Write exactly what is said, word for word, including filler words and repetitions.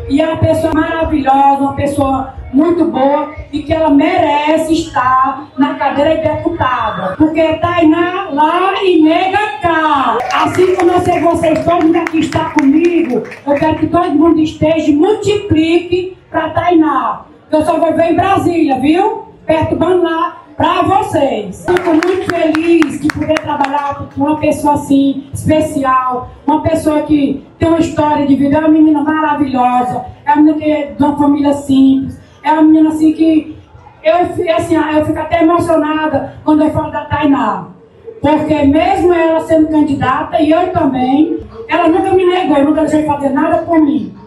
E é uma pessoa maravilhosa, uma pessoa muito boa e que ela merece estar na cadeira de deputada. Porque Tainá lá e nega cá. Assim como eu sei que vocês todos aqui estão comigo, eu quero que todo mundo esteja e multiplique para Tainá. Eu só vou ver em Brasília, viu? Perturbando lá para vocês. Fico muito feliz de poder trabalhar com uma pessoa assim, especial, uma pessoa que tem uma história de vida, é uma menina maravilhosa, é uma menina que é de uma família simples, é uma menina assim que eu, assim, eu fico até emocionada quando eu falo da Tainá, porque mesmo ela sendo candidata, e eu também, ela nunca me negou, eu nunca deixei fazer nada por mim.